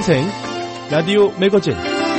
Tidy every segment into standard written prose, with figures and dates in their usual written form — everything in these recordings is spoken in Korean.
생생 라디오 매거진.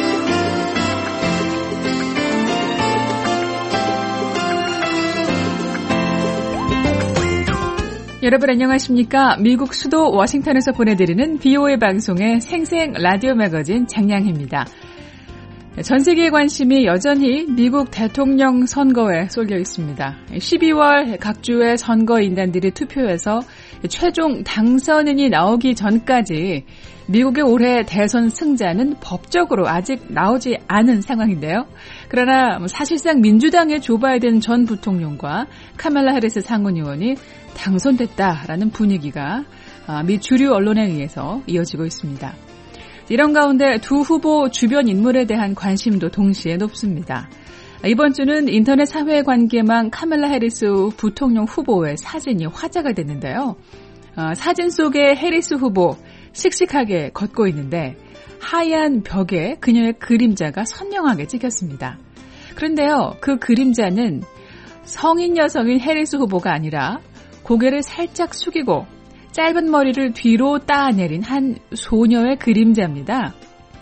여러분 안녕하십니까? 미국 수도 워싱턴에서 보내드리는 BOA 방송의 생생 라디오 매거진 장량희입니다. 전 세계의 관심이 여전히 미국 대통령 선거에 쏠려 있습니다. 12월 각 주의 선거인단들이 투표해서 최종 당선인이 나오기 전까지 미국의 올해 대선 승자는 법적으로 아직 나오지 않은 상황인데요. 그러나 사실상 민주당의 조 바이든 전 부통령과 카말라 해리스 상원의원이 당선됐다라는 분위기가 미 주류 언론에 의해서 이어지고 있습니다. 이런 가운데 두 후보 주변 인물에 대한 관심도 동시에 높습니다. 이번 주는 인터넷 사회관계망 카말라 해리스 부통령 후보의 사진이 화제가 됐는데요. 사진 속의 해리스 후보 씩씩하게 걷고 있는데 하얀 벽에 그녀의 그림자가 선명하게 찍혔습니다. 그런데요, 그 그림자는 성인 여성인 해리스 후보가 아니라 고개를 살짝 숙이고 짧은 머리를 뒤로 따내린 한 소녀의 그림자입니다.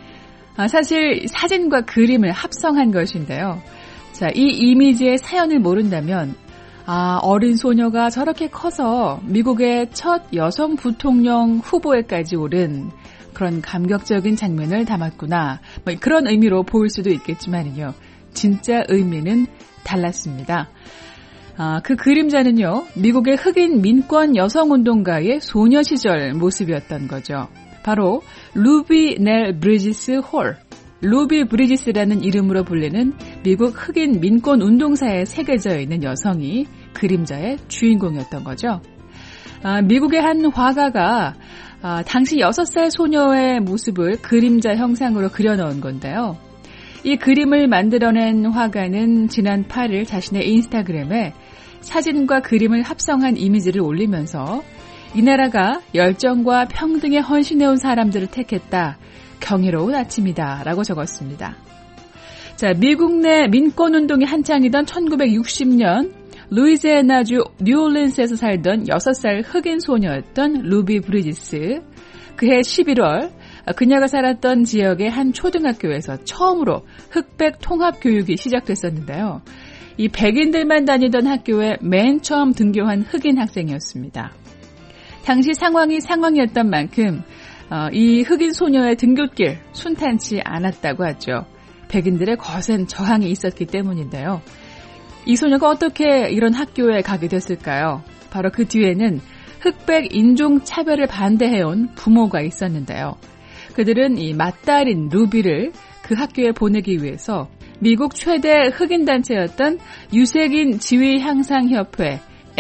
사실 사진과 그림을 합성한 것인데요. 자, 이 이미지의 사연을 모른다면 어린 소녀가 저렇게 커서 미국의 첫 여성 부통령 후보에까지 오른 그런 감격적인 장면을 담았구나. 그런 의미로 보일 수도 있겠지만요. 진짜 의미는 달랐습니다. 그 그림자는요, 미국의 흑인 민권 여성운동가의 소녀 시절 모습이었던 거죠. 바로 루비 넬 브리지스 홀, 루비 브리지스라는 이름으로 불리는 미국 흑인 민권 운동사에 새겨져 있는 여성이 그림자의 주인공이었던 거죠. 미국의 한 화가가 당시 6살 소녀의 모습을 그림자 형상으로 그려넣은 건데요. 이 그림을 만들어낸 화가는 지난 8일 자신의 인스타그램에 사진과 그림을 합성한 이미지를 올리면서 이 나라가 열정과 평등에 헌신해온 사람들을 택했다. 경이로운 아침이다. 라고 적었습니다. 자, 미국 내 민권운동이 한창이던 1960년 루이지애나주 뉴올린스에서 살던 6살 흑인 소녀였던 루비 브리지스. 그해 11월 그녀가 살았던 지역의 한 초등학교에서 처음으로 흑백 통합 교육이 시작됐었는데요. 이 백인들만 다니던 학교에 맨 처음 등교한 흑인 학생이었습니다. 당시 상황이었던 만큼 이 흑인 소녀의 등굣길 순탄치 않았다고 하죠. 백인들의 거센 저항이 있었기 때문인데요. 이 소녀가 어떻게 이런 학교에 가게 됐을까요? 바로 그 뒤에는 흑백 인종차별을 반대해온 부모가 있었는데요. 그들은 이 맏딸인 루비를 그 학교에 보내기 위해서 미국 최대 흑인 단체였던 유색인 지위 향상 협회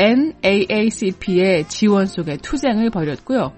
NAACP의 지원 속에 투쟁을 벌였고요.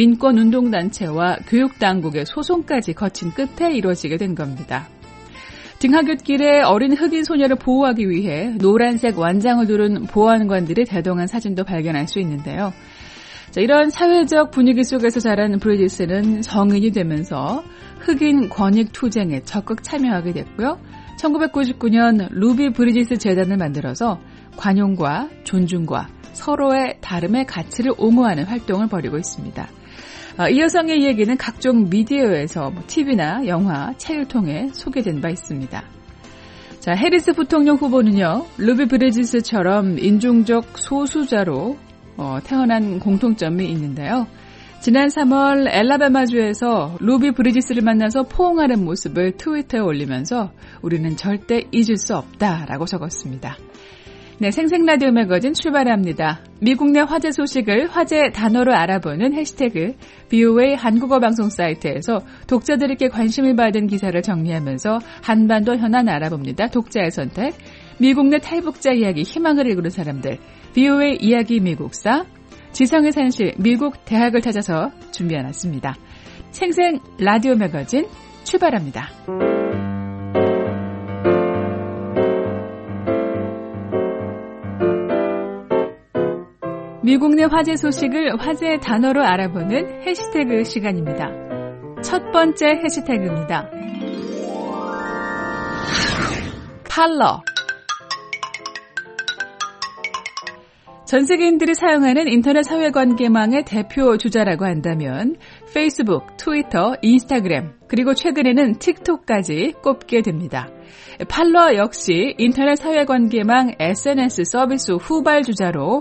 민권운동단체와 교육당국의 소송까지 거친 끝에 이루어지게 된 겁니다. 등하굣길에 어린 흑인 소녀를 보호하기 위해 노란색 완장을 두른 보안관들의 대동한 사진도 발견할 수 있는데요. 자, 이런 사회적 분위기 속에서 자란 브리지스는 성인이 되면서 흑인 권익 투쟁에 적극 참여하게 됐고요. 1999년 루비 브리지스 재단을 만들어서 관용과 존중과 서로의 다름의 가치를 옹호하는 활동을 벌이고 있습니다. 이 여성의 얘기는 각종 미디어에서 TV나 영화, 책을 통해 소개된 바 있습니다. 자, 해리스 부통령 후보는요, 루비 브리지스처럼 인종적 소수자로 태어난 공통점이 있는데요. 지난 3월 엘라바마주에서 루비 브리지스를 만나서 포옹하는 모습을 트위터에 올리면서 우리는 절대 잊을 수 없다라고 적었습니다. 네, 생생라디오 매거진 출발합니다. 미국 내 화제 소식을 화제 단어로 알아보는 해시태그 BOA 한국어 방송 사이트에서 독자들에게 관심을 받은 기사를 정리하면서 한반도 현안 알아봅니다. 독자의 선택, 미국 내 탈북자 이야기 희망을 이루는 사람들, BOA 이야기 미국사, 지성의 산실 미국 대학을 찾아서 준비해놨습니다. 생생 라디오 매거진 출발합니다. 미국 내 화제 소식을 화제 단어로 알아보는 해시태그 시간입니다. 첫 번째 해시태그입니다. 팔러. 전 세계인들이 사용하는 인터넷 사회관계망의 대표 주자라고 한다면 페이스북, 트위터, 인스타그램, 그리고 최근에는 틱톡까지 꼽게 됩니다. 팔러 역시 인터넷 사회관계망 SNS 서비스 후발주자로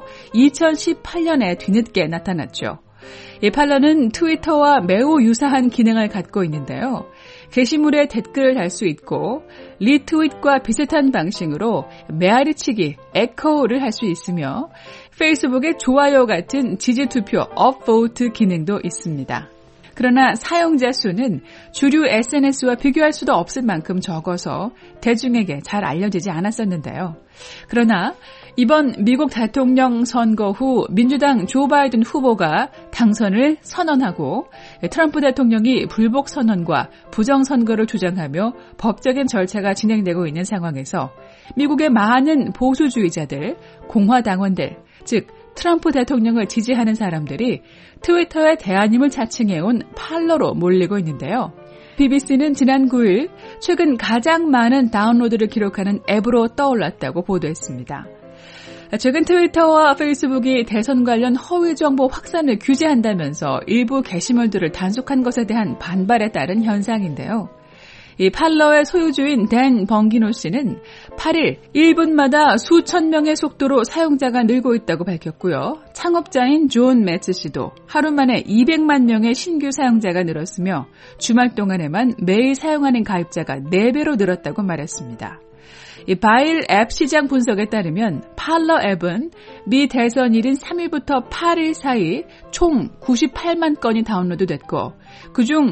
2018년에 뒤늦게 나타났죠. 이 팔러는 트위터와 매우 유사한 기능을 갖고 있는데요. 게시물에 댓글을 달 수 있고 리트윗과 비슷한 방식으로 메아리치기, 에코를 할 수 있으며 페이스북의 좋아요 같은 지지투표, 업보트 기능도 있습니다. 그러나 사용자 수는 주류 SNS와 비교할 수도 없을 만큼 적어서 대중에게 잘 알려지지 않았었는데요. 그러나 이번 미국 대통령 선거 후 민주당 조 바이든 후보가 당선을 선언하고 트럼프 대통령이 불복 선언과 부정선거를 주장하며 법적인 절차가 진행되고 있는 상황에서 미국의 많은 보수주의자들, 공화당원들, 즉 트럼프 대통령을 지지하는 사람들이 트위터의 대안임을 자칭해온 팔러로 몰리고 있는데요. BBC는 지난 9일 최근 가장 많은 다운로드를 기록하는 앱으로 떠올랐다고 보도했습니다. 최근 트위터와 페이스북이 대선 관련 허위 정보 확산을 규제한다면서 일부 게시물들을 단속한 것에 대한 반발에 따른 현상인데요. 이 팔러의 소유주인 댄 벙기노 씨는 8일 1분마다 수천 명의 속도로 사용자가 늘고 있다고 밝혔고요. 창업자인 존 매츠 씨도 하루 만에 200만 명의 신규 사용자가 늘었으며 주말 동안에만 매일 사용하는 가입자가 4배로 늘었다고 말했습니다. 이 바일 앱 시장 분석에 따르면 팔러 앱은 미 대선일인 3일부터 8일 사이 총 98만 건이 다운로드됐고 그중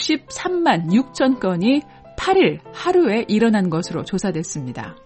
63만 6천 건이 8일 하루에 일어난 것으로 조사됐습니다.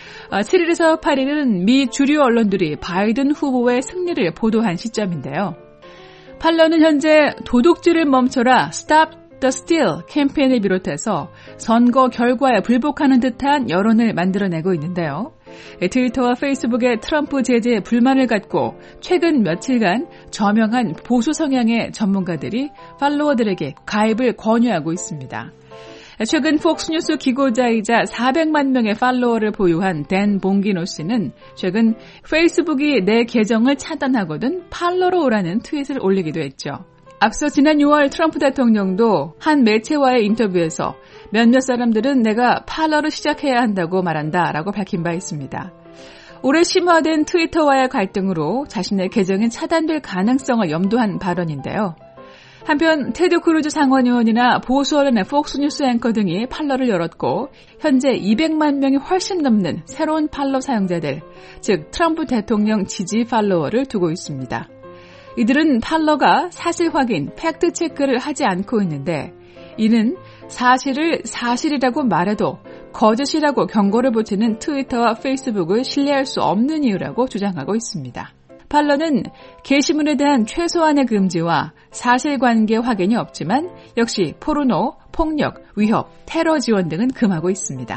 7일에서 8일은 미 주류 언론들이 바이든 후보의 승리를 보도한 시점인데요. 팔러는 현재 도둑질을 멈춰라 Stop the Steal 캠페인을 비롯해서 선거 결과에 불복하는 듯한 여론을 만들어내고 있는데요. 트위터와 페이스북의 트럼프 제재에 불만을 갖고 최근 며칠간 저명한 보수 성향의 전문가들이 팔로워들에게 가입을 권유하고 있습니다. 최근 폭스뉴스 기고자이자 400만 명의 팔로워를 보유한 댄 봉기노 씨는 최근 페이스북이 내 계정을 차단하거든 팔로로 오라는 트윗을 올리기도 했죠. 앞서 지난 6월 트럼프 대통령도 한 매체와의 인터뷰에서 몇몇 사람들은 내가 팔러를 시작해야 한다고 말한다라고 밝힌 바 있습니다. 올해 심화된 트위터와의 갈등으로 자신의 계정이 차단될 가능성을 염두한 발언인데요. 한편 테드 크루즈 상원의원이나 보수 언론의 폭스뉴스 앵커 등이 팔러를 열었고 현재 200만 명이 훨씬 넘는 새로운 팔러 사용자들, 즉 트럼프 대통령 지지 팔로워를 두고 있습니다. 이들은 팔러가 사실 확인, 팩트 체크를 하지 않고 있는데 이는 사실을 사실이라고 말해도 거짓이라고 경고를 붙이는 트위터와 페이스북을 신뢰할 수 없는 이유라고 주장하고 있습니다. 팔러는 게시물에 대한 최소한의 금지와 사실관계 확인이 없지만 역시 포르노, 폭력, 위협, 테러 지원 등은 금하고 있습니다.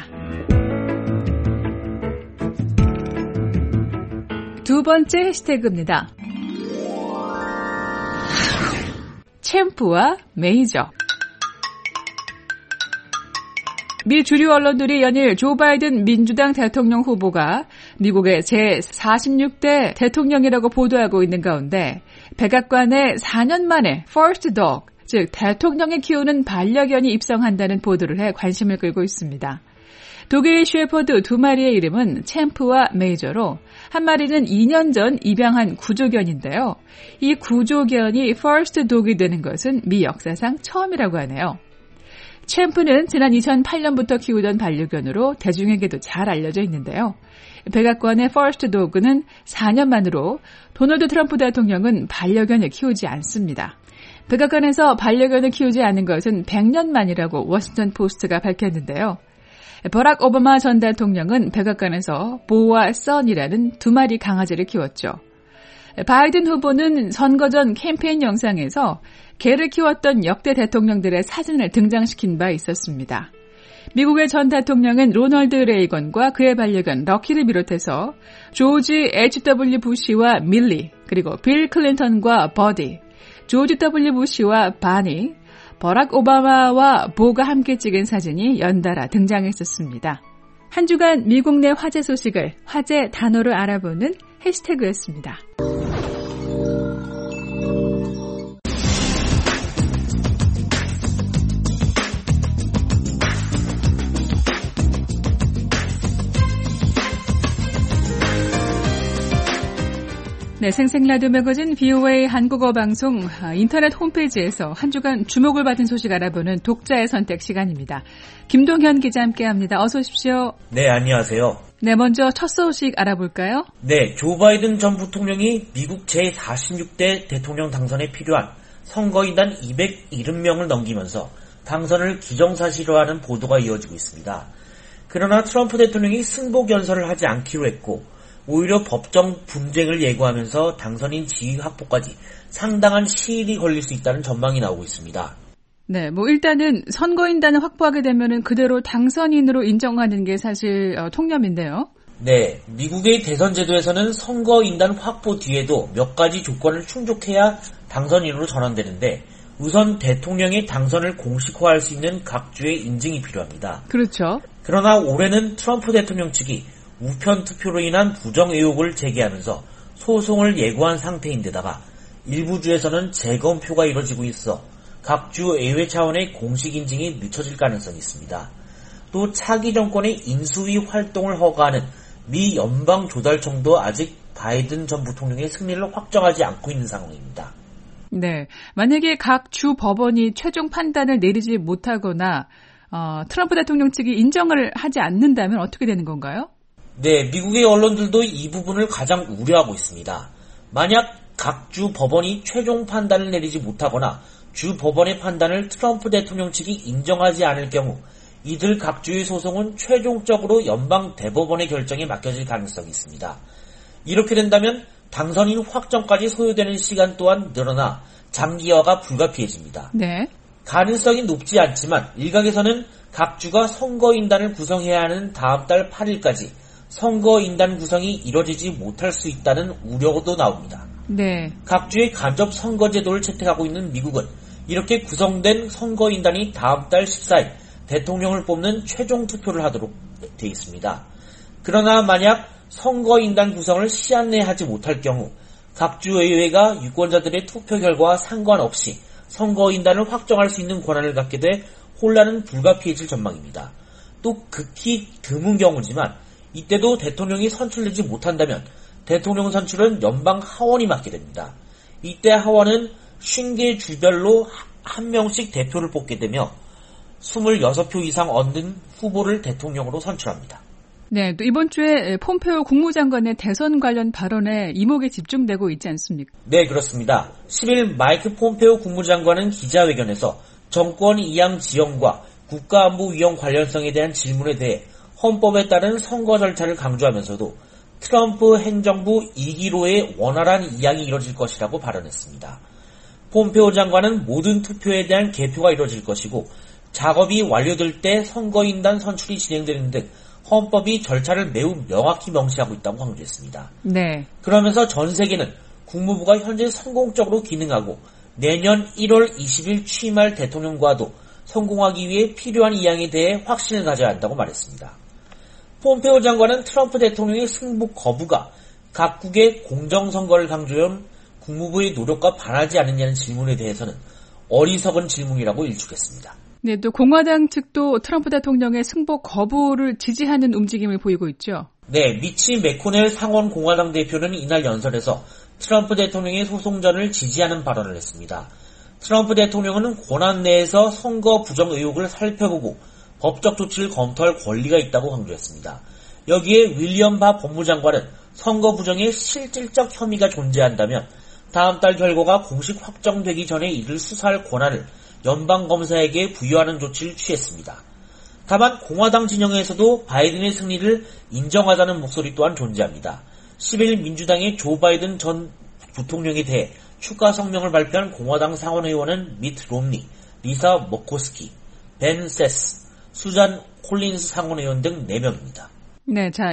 두 번째 해시태그입니다. 챔프와 메이저. 미 주류 언론들이 연일 조 바이든 민주당 대통령 후보가 미국의 제46대 대통령이라고 보도하고 있는 가운데 백악관에 4년 만에 First Dog, 즉 대통령이 키우는 반려견이 입성한다는 보도를 해 관심을 끌고 있습니다. 독일 셰퍼드 2마리의 이름은 챔프와 메이저로 한 마리는 2년 전 입양한 구조견인데요. 이 구조견이 First Dog이 되는 것은 미 역사상 처음이라고 하네요. 챔프는 지난 2008년부터 키우던 반려견으로 대중에게도 잘 알려져 있는데요. 백악관의 퍼스트 도그는 4년 만으로 도널드 트럼프 대통령은 반려견을 키우지 않습니다. 백악관에서 반려견을 키우지 않은 것은 100년 만이라고 워싱턴 포스트가 밝혔는데요. 버락 오바마 전 대통령은 백악관에서 보와 선이라는 2마리 강아지를 키웠죠. 바이든 후보는 선거 전 캠페인 영상에서 개를 키웠던 역대 대통령들의 사진을 등장시킨 바 있었습니다. 미국의 전 대통령은 로널드 레이건과 그의 반려견 럭키를 비롯해서 조지 H.W. 부시와 밀리, 그리고 빌 클린턴과 버디, 조지 W. 부시와 바니, 버락 오바마와 보가 함께 찍은 사진이 연달아 등장했었습니다. 한 주간 미국 내 화제 소식을 화제 단어로 알아보는 해시태그였습니다. 네, 생생라디오 매거진 VOA 한국어 방송 인터넷 홈페이지에서 한 주간 주목을 받은 소식 알아보는 독자의 선택 시간입니다. 김동현 기자 함께합니다. 어서 오십시오. 네, 안녕하세요. 네, 먼저 첫 소식 알아볼까요? 네, 조 바이든 전 부통령이 미국 제46대 대통령 당선에 필요한 선거인단 270명을 넘기면서 당선을 기정사실화하는 보도가 이어지고 있습니다. 그러나 트럼프 대통령이 승복 연설을 하지 않기로 했고 오히려 법정 분쟁을 예고하면서 당선인 지위 확보까지 상당한 시일이 걸릴 수 있다는 전망이 나오고 있습니다. 네, 일단은 선거인단을 확보하게 되면은 그대로 당선인으로 인정하는 게 사실 통념인데요. 네, 미국의 대선 제도에서는 선거인단 확보 뒤에도 몇 가지 조건을 충족해야 당선인으로 전환되는데 우선 대통령의 당선을 공식화할 수 있는 각 주의 인증이 필요합니다. 그렇죠. 그러나 올해는 트럼프 대통령 측이 우편 투표로 인한 부정 의혹을 제기하면서 소송을 예고한 상태인데다가 일부 주에서는 재검표가 이뤄지고 있어 각 주 의회 차원의 공식 인증이 늦춰질 가능성이 있습니다. 또 차기 정권의 인수위 활동을 허가하는 미 연방조달청도 아직 바이든 전 부통령의 승리를 확정하지 않고 있는 상황입니다. 네, 만약에 각 주 법원이 최종 판단을 내리지 못하거나 트럼프 대통령 측이 인정을 하지 않는다면 어떻게 되는 건가요? 네, 미국의 언론들도 이 부분을 가장 우려하고 있습니다. 만약 각 주 법원이 최종 판단을 내리지 못하거나 주 법원의 판단을 트럼프 대통령 측이 인정하지 않을 경우 이들 각 주의 소송은 최종적으로 연방 대법원의 결정에 맡겨질 가능성이 있습니다. 이렇게 된다면 당선인 확정까지 소요되는 시간 또한 늘어나 장기화가 불가피해집니다. 네. 가능성이 높지 않지만 일각에서는 각 주가 선거인단을 구성해야 하는 다음 달 8일까지 선거인단 구성이 이뤄지지 못할 수 있다는 우려도 나옵니다. 네. 각 주의 간접 선거제도를 채택하고 있는 미국은 이렇게 구성된 선거인단이 다음 달 14일 대통령을 뽑는 최종 투표를 하도록 되어 있습니다. 그러나 만약 선거인단 구성을 시한 내에 하지 못할 경우 각 주 의회가 유권자들의 투표 결과와 상관없이 선거인단을 확정할 수 있는 권한을 갖게 돼 혼란은 불가피해질 전망입니다. 또 극히 드문 경우지만 이때도 대통령이 선출되지 못한다면 대통령 선출은 연방 하원이 맡게 됩니다. 이때 하원은 50개 주별로 한 명씩 대표를 뽑게 되며 26표 이상 얻는 후보를 대통령으로 선출합니다. 네, 또 이번 주에 폼페오 국무장관의 대선 관련 발언에 이목이 집중되고 있지 않습니까? 네, 그렇습니다. 10일 마이크 폼페오 국무장관은 기자회견에서 정권 이양 지형과 국가안보 위험 관련성에 대한 질문에 대해 헌법에 따른 선거 절차를 강조하면서도 트럼프 행정부 2기로의 원활한 이양이 이뤄질 것이라고 발언했습니다. 폼페오 장관은 모든 투표에 대한 개표가 이뤄질 것이고 작업이 완료될 때 선거인단 선출이 진행되는 등 헌법이 절차를 매우 명확히 명시하고 있다고 강조했습니다. 네. 그러면서 전 세계는 국무부가 현재 성공적으로 기능하고 내년 1월 20일 취임할 대통령과도 성공하기 위해 필요한 이양에 대해 확신을 가져야 한다고 말했습니다. 폼페오 장관은 트럼프 대통령의 승복 거부가 각국의 공정선거를 강조한 국무부의 노력과 반하지 않느냐는 질문에 대해서는 어리석은 질문이라고 일축했습니다. 네, 또 공화당 측도 트럼프 대통령의 승복 거부를 지지하는 움직임을 보이고 있죠. 네, 미치 맥코넬 상원 공화당 대표는 이날 연설에서 트럼프 대통령의 소송전을 지지하는 발언을 했습니다. 트럼프 대통령은 권한 내에서 선거 부정 의혹을 살펴보고 법적 조치를 검토할 권리가 있다고 강조했습니다. 여기에 윌리엄 바 법무장관은 선거 부정에 실질적 혐의가 존재한다면 다음 달 결과가 공식 확정되기 전에 이를 수사할 권한을 연방검사에게 부여하는 조치를 취했습니다. 다만 공화당 진영에서도 바이든의 승리를 인정하자는 목소리 또한 존재합니다. 10일 민주당의 조 바이든 전 부통령에 대해 축하 성명을 발표한 공화당 상원의원은 미트 롬니, 리사 머코스키, 벤 세스, 수잔 콜린스 상원의원 등 4명입니다. 네, 자,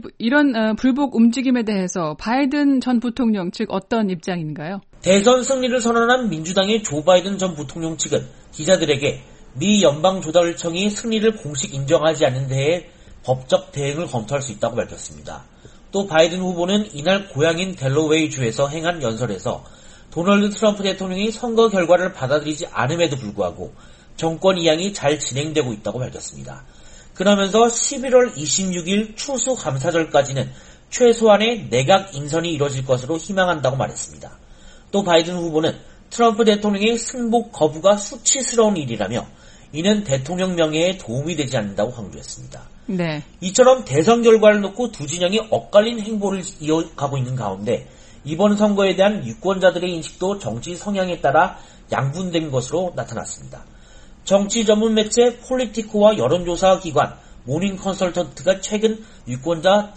이런 불복 움직임에 대해서 바이든 전 부통령 측 어떤 입장인가요? 대선 승리를 선언한 민주당의 조 바이든 전 부통령 측은 기자들에게 미 연방조달청이 승리를 공식 인정하지 않는 데에 법적 대응을 검토할 수 있다고 밝혔습니다. 또 바이든 후보는 이날 고향인 델러웨이주에서 행한 연설에서 도널드 트럼프 대통령이 선거 결과를 받아들이지 않음에도 불구하고 정권 이양이 잘 진행되고 있다고 밝혔습니다. 그러면서 11월 26일 추수감사절까지는 최소한의 내각 인선이 이뤄질 것으로 희망한다고 말했습니다. 또 바이든 후보는 트럼프 대통령의 승복 거부가 수치스러운 일이라며 이는 대통령 명예에 도움이 되지 않는다고 강조했습니다. 네. 이처럼 대선 결과를 놓고 두 진영이 엇갈린 행보를 이어가고 있는 가운데 이번 선거에 대한 유권자들의 인식도 정치 성향에 따라 양분된 것으로 나타났습니다. 정치 전문 매체 폴리티코와 여론조사 기관 모닝 컨설턴트가 최근 유권자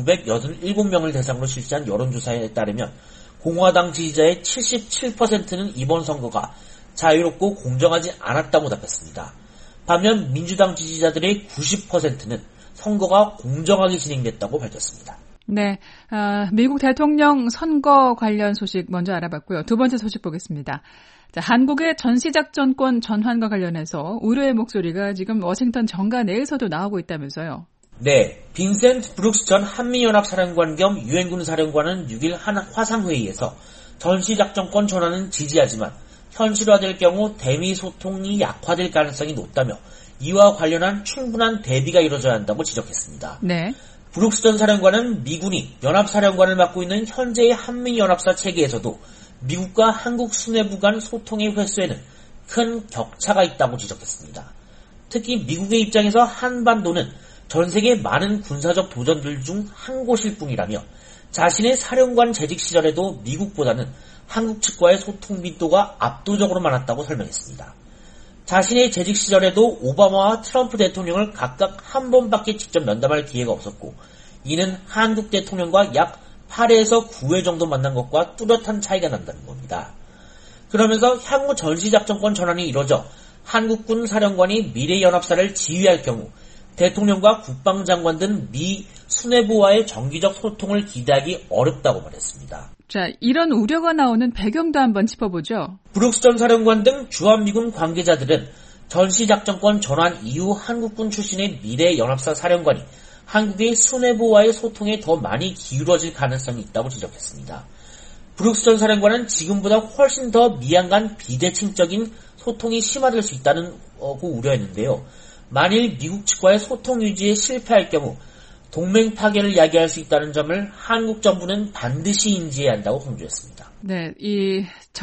1987명을 대상으로 실시한 여론조사에 따르면 공화당 지지자의 77%는 이번 선거가 자유롭고 공정하지 않았다고 답했습니다. 반면 민주당 지지자들의 90%는 선거가 공정하게 진행됐다고 밝혔습니다. 네, 미국 대통령 선거 관련 소식 먼저 알아봤고요. 두 번째 소식 보겠습니다. 자, 한국의 전시작전권 전환과 관련해서 우려의 목소리가 지금 워싱턴 정가 내에서도 나오고 있다면서요. 네, 빈센트 브룩스 전 한미연합사령관 겸 유엔군 사령관은 6일 한 화상회의에서 전시작전권 전환은 지지하지만 현실화될 경우 대미 소통이 약화될 가능성이 높다며 이와 관련한 충분한 대비가 이루어져야 한다고 지적했습니다. 네. 브룩스 전 사령관은 미군이 연합사령관을 맡고 있는 현재의 한미연합사 체계에서도 미국과 한국 수뇌부 간 소통의 횟수에는 큰 격차가 있다고 지적했습니다. 특히 미국의 입장에서 한반도는 전 세계 많은 군사적 도전들 중 한 곳일 뿐이라며 자신의 사령관 재직 시절에도 미국보다는 한국 측과의 소통 빈도가 압도적으로 많았다고 설명했습니다. 자신의 재직 시절에도 오바마와 트럼프 대통령을 각각 한 번밖에 직접 면담할 기회가 없었고 이는 한국 대통령과 약 8회에서 9회 정도 만난 것과 뚜렷한 차이가 난다는 겁니다. 그러면서 향후 전시작전권 전환이 이뤄져 한국군 사령관이 미래연합사를 지휘할 경우 대통령과 국방장관 등 미 수뇌부와의 정기적 소통을 기대하기 어렵다고 말했습니다. 자, 이런 우려가 나오는 배경도 한번 짚어보죠. 브룩스 전 사령관 등 주한미군 관계자들은 전시작전권 전환 이후 한국군 출신의 미래연합사 사령관이 한국의 수뇌부와의 소통에 더 많이 기울어질 가능성이 있다고 지적했습니다. 브룩스 전 사령관은 지금보다 훨씬 더 미양 간 비대칭적인 소통이 심화될 수 있다는 우려했는데요. 만일 미국 측과의 소통 유지에 실패할 경우 동맹 파괴를 야기할 수 있다는 점을 한국 정부는 반드시 인지해야 한다고 강조했습니다. 네, 이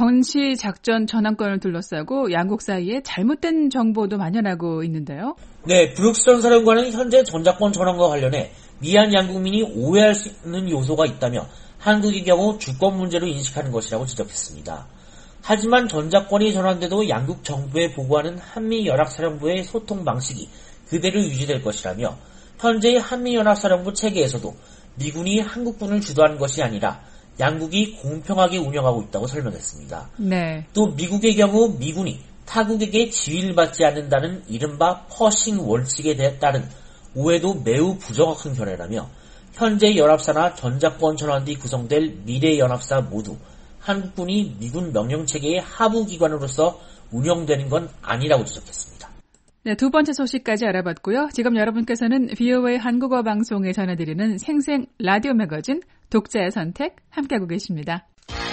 전시 작전 전환권을 둘러싸고 양국 사이에 잘못된 정보도 만연하고 있는데요. 네, 브룩스 전 사령관은 현재 전작권 전환과 관련해 미한 양국민이 오해할 수 있는 요소가 있다며 한국의 경우 주권 문제로 인식하는 것이라고 지적했습니다. 하지만 전작권이 전환돼도 양국 정부에 보고하는 한미연합사령부의 소통 방식이 그대로 유지될 것이라며 현재의 한미연합사령부 체계에서도 미군이 한국군을 주도하는 것이 아니라 양국이 공평하게 운영하고 있다고 설명했습니다. 네. 또 미국의 경우 미군이 타국에게 지위를 받지 않는다는 이른바 퍼싱 원칙에 따른 오해도 매우 부정확한 견해라며 현재 연합사나 전작권 전환 뒤 구성될 미래연합사 모두 한국군이 미군 명령체계의 하부기관으로서 운영되는 건 아니라고 지적했습니다. 네, 두 번째 소식까지 알아봤고요. 지금 여러분께서는 VOA 한국어 방송에 전해드리는 생생 라디오 매거진 독자의 선택 함께하고 계십니다.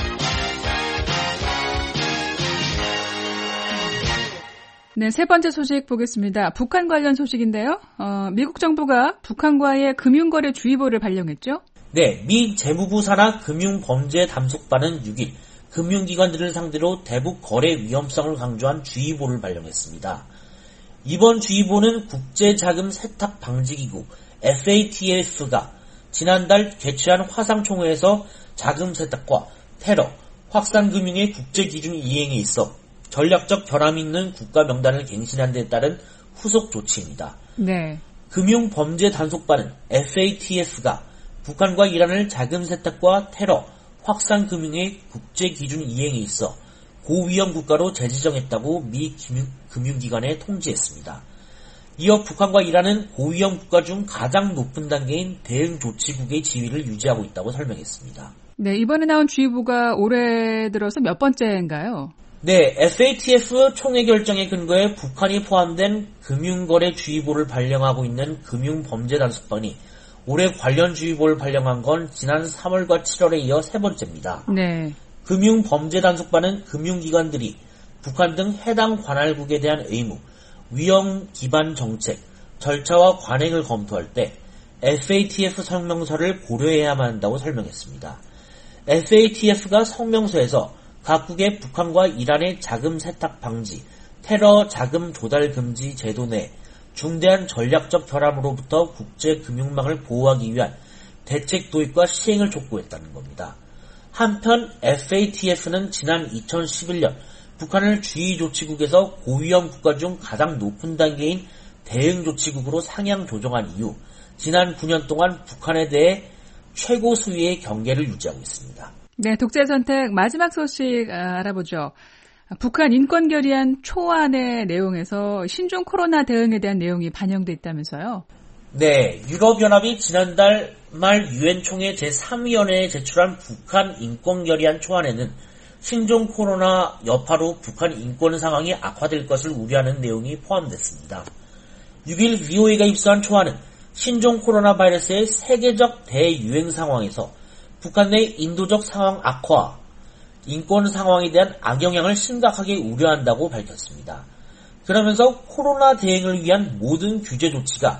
네, 세 번째 소식 보겠습니다. 북한 관련 소식인데요. 미국 정부가 북한과의 금융거래 주의보를 발령했죠? 네, 미 재무부 산하 금융범죄담속반은 6일 금융기관들을 상대로 대북 거래 위험성을 강조한 주의보를 발령했습니다. 이번 주의보는 국제자금세탁방지기구 FATF가 지난달 개최한 화상총회에서 자금세탁과 테러, 확산금융의 국제기준 이행에 있어 전략적 결함이 있는 국가 명단을 갱신한 데 따른 후속 조치입니다. 네. 금융범죄단속반은 FATF가 북한과 이란을 자금세탁과 테러, 확산금융의 국제기준 이행에 있어 고위험 국가로 재지정했다고 미 금융기관에 통지했습니다. 이어 북한과 이란은 고위험 국가 중 가장 높은 단계인 대응조치국의 지위를 유지하고 있다고 설명했습니다. 네, 이번에 나온 주의보가 올해 들어서 몇 번째인가요? 네, FATF 총회 결정에 근거해 북한이 포함된 금융거래주의보를 발령하고 있는 금융범죄단속반이 올해 관련 주의보를 발령한 건 지난 3월과 7월에 이어 세 번째입니다. 네. 금융범죄단속반은 금융기관들이 북한 등 해당 관할국에 대한 의무, 위험 기반 정책, 절차와 관행을 검토할 때 FATF 성명서를 고려해야만 한다고 설명했습니다. FATF가 성명서에서 각국의 북한과 이란의 자금 세탁 방지, 테러 자금 조달 금지 제도 내 중대한 전략적 결함으로부터 국제 금융망을 보호하기 위한 대책 도입과 시행을 촉구했다는 겁니다. 한편 FATF는 지난 2011년 북한을 주의조치국에서 고위험 국가 중 가장 높은 단계인 대응조치국으로 상향 조정한 이후 지난 9년 동안 북한에 대해 최고 수위의 경계를 유지하고 있습니다. 네, 독자선택 마지막 소식 알아보죠. 북한 인권 결의안 초안의 내용에서 신종 코로나 대응에 대한 내용이 반영돼 있다면서요? 네, 유럽연합이 지난달 말 유엔 총회 제3위원회에 제출한 북한 인권 결의안 초안에는 신종 코로나 여파로 북한 인권 상황이 악화될 것을 우려하는 내용이 포함됐습니다. 6일 VOA가 입수한 초안은 신종 코로나 바이러스의 세계적 대유행 상황에서 북한 내 인도적 상황 악화, 인권 상황에 대한 악영향을 심각하게 우려한다고 밝혔습니다. 그러면서 코로나 대응을 위한 모든 규제 조치가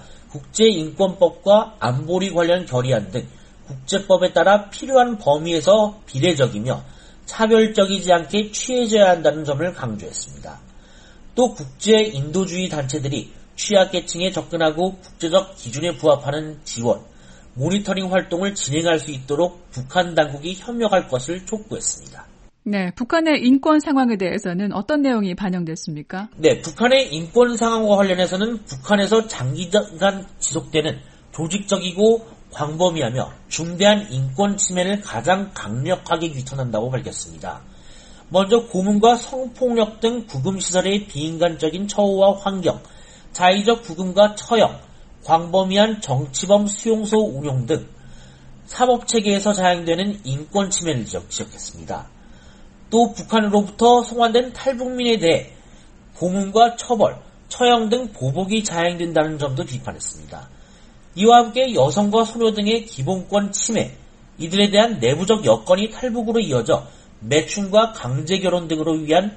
국제인권법과 안보리 관련 결의안 등 국제법에 따라 필요한 범위에서 비례적이며 차별적이지 않게 취해져야 한다는 점을 강조했습니다. 또 국제인도주의 단체들이 취약계층에 접근하고 국제적 기준에 부합하는 지원, 모니터링 활동을 진행할 수 있도록 북한 당국이 협력할 것을 촉구했습니다. 네, 북한의 인권 상황에 대해서는 어떤 내용이 반영됐습니까? 네, 북한의 인권 상황과 관련해서는 북한에서 장기간 지속되는 조직적이고 광범위하며 중대한 인권 침해를 가장 강력하게 규탄한다고 밝혔습니다. 먼저 고문과 성폭력 등 구금시설의 비인간적인 처우와 환경, 자의적 구금과 처형, 광범위한 정치범 수용소 운용 등 사법체계에서 자행되는 인권 침해를 지적했습니다. 또 북한으로부터 송환된 탈북민에 대해 고문과 처벌, 처형 등 보복이 자행된다는 점도 비판했습니다. 이와 함께 여성과 소녀 등의 기본권 침해, 이들에 대한 내부적 여건이 탈북으로 이어져 매춘과 강제결혼 등으로 위한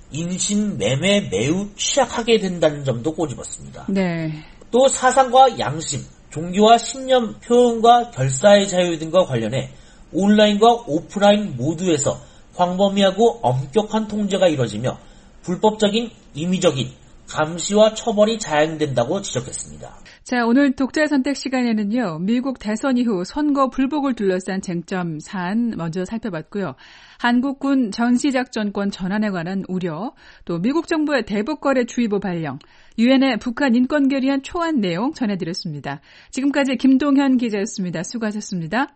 인신매매에 매우 취약하게 된다는 점도 꼬집었습니다. 네. 또 사상과 양심, 종교와 신념, 표현과 결사의 자유 등과 관련해 온라인과 오프라인 모두에서 광범위하고 엄격한 통제가 이뤄지며 불법적인 임의적인 감시와 처벌이 자행된다고 지적했습니다. 자, 오늘 독자 선택 시간에는요, 미국 대선 이후 선거 불복을 둘러싼 쟁점 사안 먼저 살펴봤고요. 한국군 전시작전권 전환에 관한 우려, 또 미국 정부의 대북거래주의보 발령, 유엔의 북한 인권 결의안 초안 내용 전해드렸습니다. 지금까지 김동현 기자였습니다. 수고하셨습니다.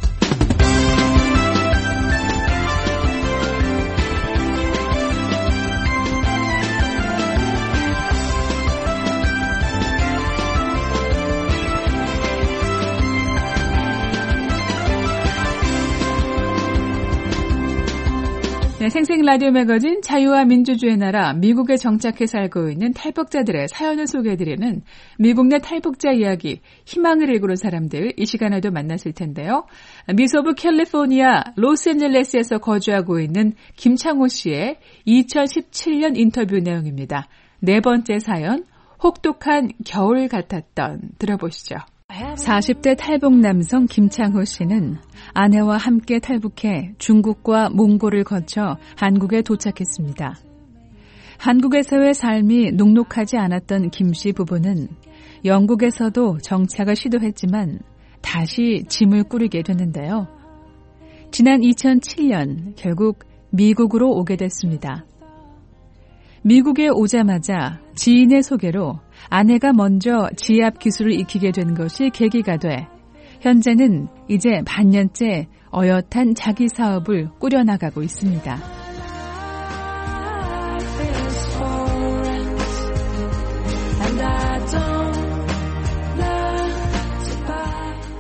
네, 생생 라디오 매거진 자유와 민주주의 나라 미국에 정착해 살고 있는 탈북자들의 사연을 소개해드리는 미국 내 탈북자 이야기, 희망을 일구는 사람들, 이 시간에도 만났을 텐데요. 미소부 캘리포니아 로스앤젤레스에서 거주하고 있는 김창호 씨의 2017년 인터뷰 내용입니다. 네 번째 사연, 혹독한 겨울 같았던, 들어보시죠. 40대 탈북 남성 김창호 씨는 아내와 함께 탈북해 중국과 몽골을 거쳐 한국에 도착했습니다. 한국에서의 삶이 녹록하지 않았던 김 씨 부부는 영국에서도 정착을 시도했지만 다시 짐을 꾸리게 됐는데요. 지난 2007년 결국 미국으로 오게 됐습니다. 미국에 오자마자 지인의 소개로 아내가 먼저 지압 기술을 익히게 된 것이 계기가 돼 현재는 이제 반년째 어엿한 자기 사업을 꾸려나가고 있습니다.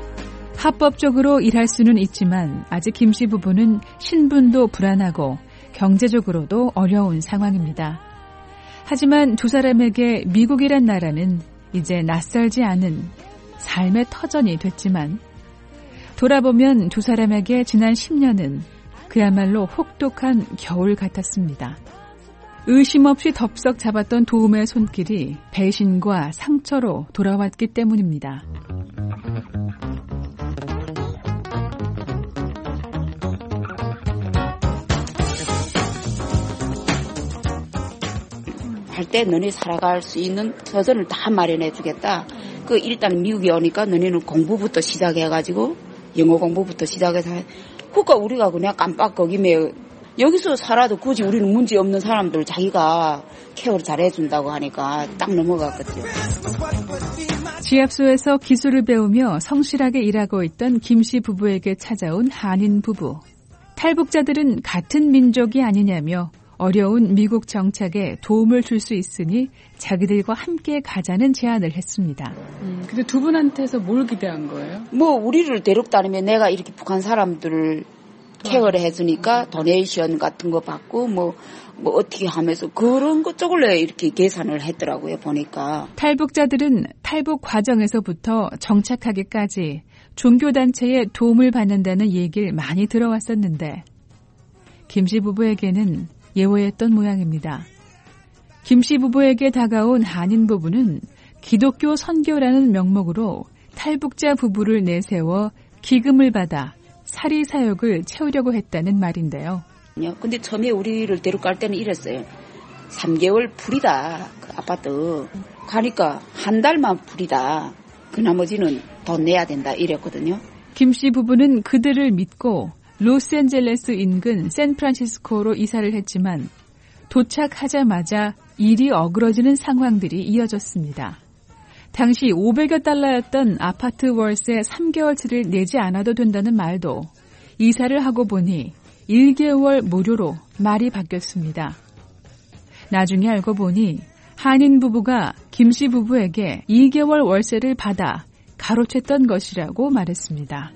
합법적으로 일할 수는 있지만 아직 김 씨 부부는 신분도 불안하고 경제적으로도 어려운 상황입니다. 하지만 두 사람에게 미국이란 나라는 이제 낯설지 않은 삶의 터전이 됐지만 돌아보면 두 사람에게 지난 10년은 그야말로 혹독한 겨울 같았습니다. 의심 없이 덥석 잡았던 도움의 손길이 배신과 상처로 돌아왔기 때문입니다. 할 때 너네 살아갈 수 있는 터전을 다 마련해 주겠다. 일단 미국에 오니까 너네는 공부부터 시작해가지고 영어 공부부터 시작해서 그러니까 우리가 그냥 깜빡거기며 여기서 살아도 굳이 우리는 문제 없는 사람들 자기가 케어를 잘해준다고 하니까 딱 넘어갔거든요. 지압소에서 기술을 배우며 성실하게 일하고 있던 김씨 부부에게 찾아온 한인 부부. 탈북자들은 같은 민족이 아니냐며 어려운 미국 정착에 도움을 줄 수 있으니 자기들과 함께 가자는 제안을 했습니다. 근데 두 분한테서 뭘 기대한 거예요? 우리를 데려다니면 내가 이렇게 북한 사람들을 케어를 해주니까 도네이션 같은 거 받고 어떻게 하면서 그런 것 쪽으로 이렇게 계산을 했더라고요, 보니까. 탈북자들은 탈북 과정에서부터 정착하기까지 종교단체의 도움을 받는다는 얘기를 많이 들어왔었는데 김씨 부부에게는 예외였던 모양입니다. 김씨 부부에게 다가온 한인 부부는 기독교 선교라는 명목으로 탈북자 부부를 내세워 기금을 받아 사리사욕을 채우려고 했다는 말인데요. 근데 처음에 우리를 데려갈 때는 이랬어요. 3개월 풀이다. 그 아파트. 가니까 한 달만 풀이다. 그 나머지는 돈 내야 된다. 이랬거든요. 김씨 부부는 그들을 믿고 로스앤젤레스 인근 샌프란시스코로 이사를 했지만 도착하자마자 일이 어그러지는 상황들이 이어졌습니다. 당시 500여 달러였던 아파트 월세 3개월치를 내지 않아도 된다는 말도 이사를 하고 보니 1개월 무료로 말이 바뀌었습니다. 나중에 알고 보니 한인 부부가 김씨 부부에게 2개월 월세를 받아 가로챘던 것이라고 말했습니다.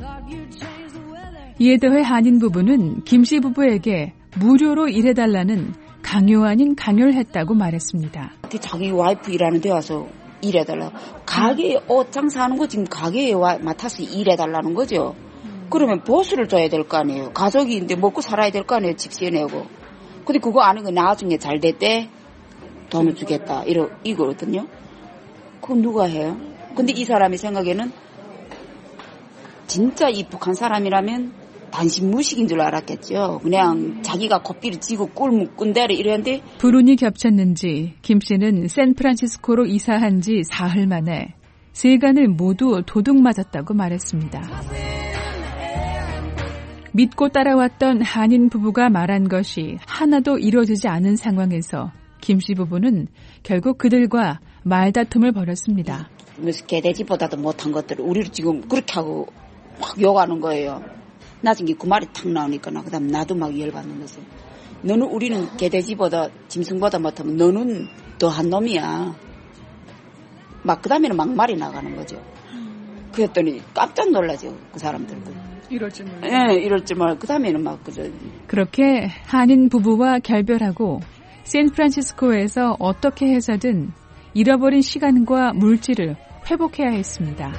이에 더해 한인 부부는 김씨 부부에게 무료로 일해달라는 강요 아닌 강요를 했다고 말했습니다. 자기 와이프 일하는 데 와서 일해달라. 가게에 옷 장사하는 거 지금 가게에 맡아서 일해달라는 거죠. 그러면 보수를 줘야 될 거 아니에요. 가족인데 먹고 살아야 될 거 아니에요. 집 지어내고. 근데 그거 아니고 나중에 잘 됐대 돈을 주겠다. 이거거든요. 그건 누가 해요? 근데 이 사람의 생각에는 진짜 이 북한 사람이라면 단신무식인 줄 알았겠죠. 그냥 자기가 고삐를 쥐고 꿀 이랬는데 불운이 겹쳤는지 김 씨는 샌프란시스코로 이사한 지 사흘 만에 세간을 모두 도둑 맞았다고 말했습니다. 믿고 따라왔던 한인 부부가 말한 것이 하나도 이루어지지 않은 상황에서 김 씨 부부는 결국 그들과 말다툼을 벌였습니다. 무슨 개돼지보다도 못한 것들을 우리를 지금 그렇게 하고 막 욕하는 거예요. 나중에 그 말이 탁 나오니까 그다음 나도 막 열받는 거죠. 너는 우리는 개돼지보다 짐승보다 못하면 너는 더한 놈이야. 막 그다음에는 막 말이 나가는 거죠. 그랬더니 깜짝 놀라죠. 그 사람들도. 이럴 줄 몰라. 네, 이럴 줄 몰라. 그다음에는 막 그저. 그렇게 한인 부부와 결별하고 샌프란시스코에서 어떻게 해서든 잃어버린 시간과 물질을 회복해야 했습니다.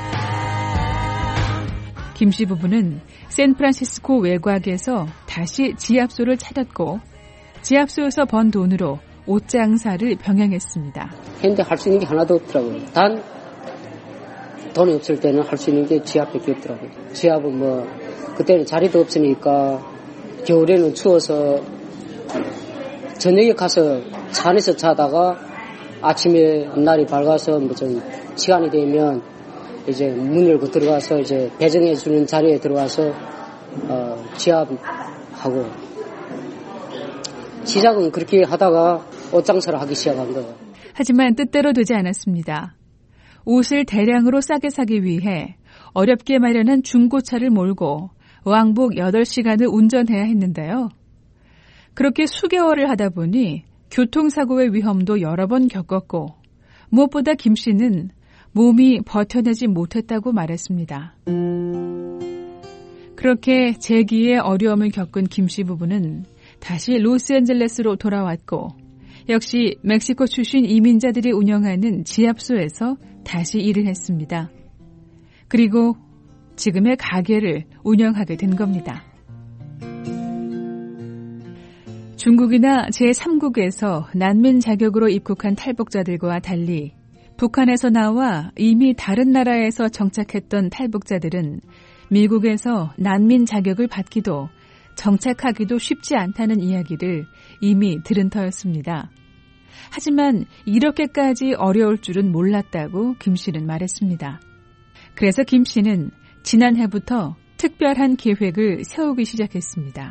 김 씨 부부는 샌프란시스코 외곽에서 다시 지압소를 차렸고 지압소에서 번 돈으로 옷 장사를 병행했습니다. 했는데 할 수 있는 게 하나도 없더라고요. 단 돈이 없을 때는 할 수 있는 게 지압밖에 없더라고요. 지압은 그때는 자리도 없으니까 겨울에는 추워서 저녁에 가서 차 안에서 자다가 아침에 날이 밝아서 좀 시간이 되면 이제 문 열고 들어가서 이제 배정해 주는 자리에 들어와서 지압하고 시작은 그렇게 하다가 옷 장사를 하기 시작한 거예요. 하지만 뜻대로 되지 않았습니다. 옷을 대량으로 싸게 사기 위해 어렵게 마련한 중고차를 몰고 왕복 8시간을 운전해야 했는데요. 그렇게 수개월을 하다 보니 교통사고의 위험도 여러 번 겪었고 무엇보다 김 씨는 몸이 버텨내지 못했다고 말했습니다. 그렇게 재기의 어려움을 겪은 김 씨 부부는 다시 로스앤젤레스로 돌아왔고 역시 멕시코 출신 이민자들이 운영하는 지압소에서 다시 일을 했습니다. 그리고 지금의 가게를 운영하게 된 겁니다. 중국이나 제3국에서 난민 자격으로 입국한 탈북자들과 달리 북한에서 나와 이미 다른 나라에서 정착했던 탈북자들은 미국에서 난민 자격을 받기도 정착하기도 쉽지 않다는 이야기를 이미 들은 터였습니다. 하지만 이렇게까지 어려울 줄은 몰랐다고 김 씨는 말했습니다. 그래서 김 씨는 지난해부터 특별한 계획을 세우기 시작했습니다.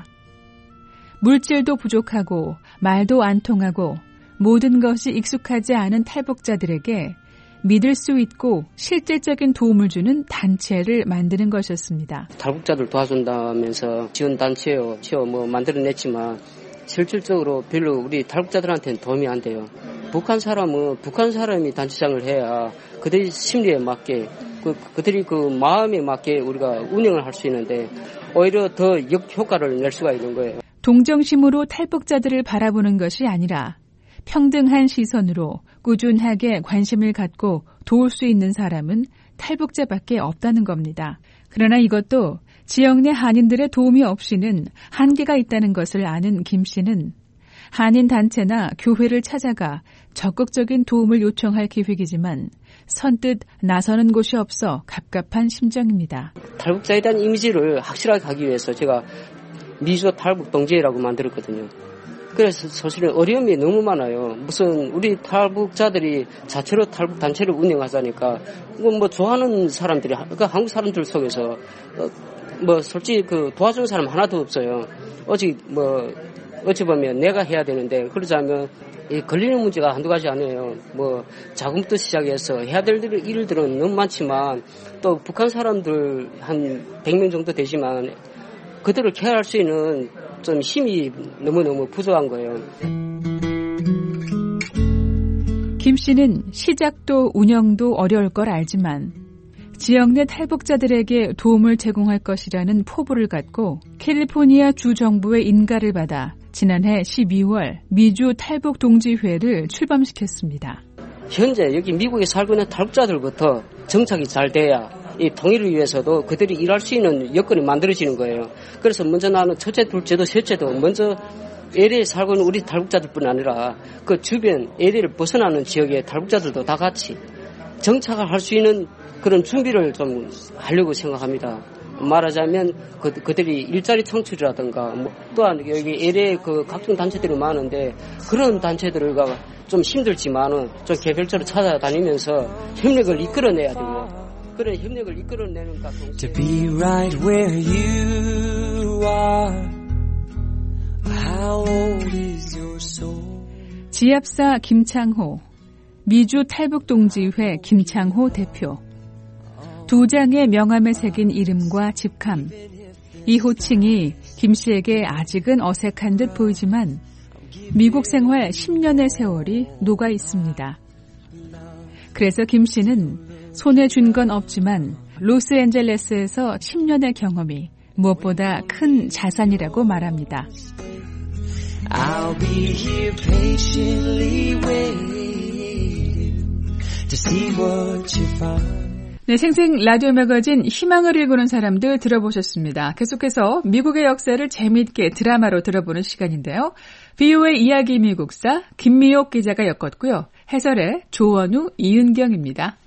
물질도 부족하고 말도 안 통하고 모든 것이 익숙하지 않은 탈북자들에게 믿을 수 있고 실질적인 도움을 주는 단체를 만드는 것이었습니다. 탈북자들 도와준다면서 지원단체요, 만들어냈지만 실질적으로 별로 우리 탈북자들한테는 도움이 안 돼요. 북한 사람이 단체장을 해야 그들의 심리에 맞게, 그들이 그 마음에 맞게 우리가 운영을 할 수 있는데 오히려 더 역효과를 낼 수가 있는 거예요. 동정심으로 탈북자들을 바라보는 것이 아니라 평등한 시선으로 꾸준하게 관심을 갖고 도울 수 있는 사람은 탈북자밖에 없다는 겁니다. 그러나 이것도 지역 내 한인들의 도움이 없이는 한계가 있다는 것을 아는 김 씨는 한인 단체나 교회를 찾아가 적극적인 도움을 요청할 계획이지만 선뜻 나서는 곳이 없어 갑갑한 심정입니다. 탈북자에 대한 이미지를 확실하게 하기 위해서 제가 미주 탈북 동지회라고 만들었거든요. 그래서 사실은 어려움이 너무 많아요. 무슨 우리 탈북자들이 자체로 탈북 단체를 운영하자니까 좋아하는 사람들이, 그러니까 한국 사람들 속에서 솔직히 도와주는 사람 하나도 없어요. 어찌 보면 내가 해야 되는데 그러자면 이 걸리는 문제가 한두 가지 아니에요. 자금부터 시작해서 해야 될 일들은 너무 많지만 또 북한 사람들 한 100명 정도 되지만 그들을 케어할 수 있는 좀 힘이 너무너무 부족한 거예요. 김 씨는 시작도 운영도 어려울 걸 알지만 지역 내 탈북자들에게 도움을 제공할 것이라는 포부를 갖고 캘리포니아 주 정부의 인가를 받아 지난해 12월 미주 탈북 동지회를 출범시켰습니다. 현재 여기 미국에 살고 있는 탈북자들부터 정착이 잘 돼야 이 통일을 위해서도 그들이 일할 수 있는 여건이 만들어지는 거예요. 그래서 먼저 나는 첫째, 둘째도 셋째도 먼저 LA에 살고 있는 우리 탈북자들뿐 아니라 그 주변 LA를 벗어나는 지역의 탈북자들도 다 같이 정착을 할 수 있는 그런 준비를 좀 하려고 생각합니다. 말하자면 그들이 일자리 창출이라든가 또한 여기 LA에 각종 단체들이 많은데 그런 단체들과 좀 힘들지만은 좀 개별적으로 찾아다니면서 협력을 이끌어내야 되고 그런 협력을 이끌어내는 것 동시에 To be right where you are. How old is your soul? 지압사 김창호, 미주 탈북동지회 김창호 대표. 두 장의 명함에 새긴 이름과 직함. 이 호칭이 김 씨에게 아직은 어색한 듯 보이지만 미국 생활 10년의 세월이 녹아 있습니다. 그래서 김 씨는 손에 쥔 건 없지만 로스앤젤레스에서 10년의 경험이 무엇보다 큰 자산이라고 말합니다. I'll be here patiently waiting to see what you find. 네, 생생 라디오 매거진 희망을 일구는 사람들 들어보셨습니다. 계속해서 미국의 역사를 재미있게 드라마로 들어보는 시간인데요. VOA 이야기 미국사 김미옥 기자가 엮었고요. 해설의 조원우, 이은경입니다.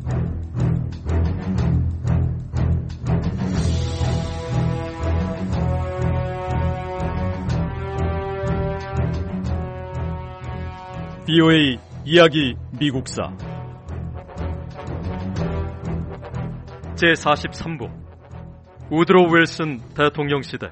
VOA 이야기 미국사 제43부 우드로 윌슨 대통령 시대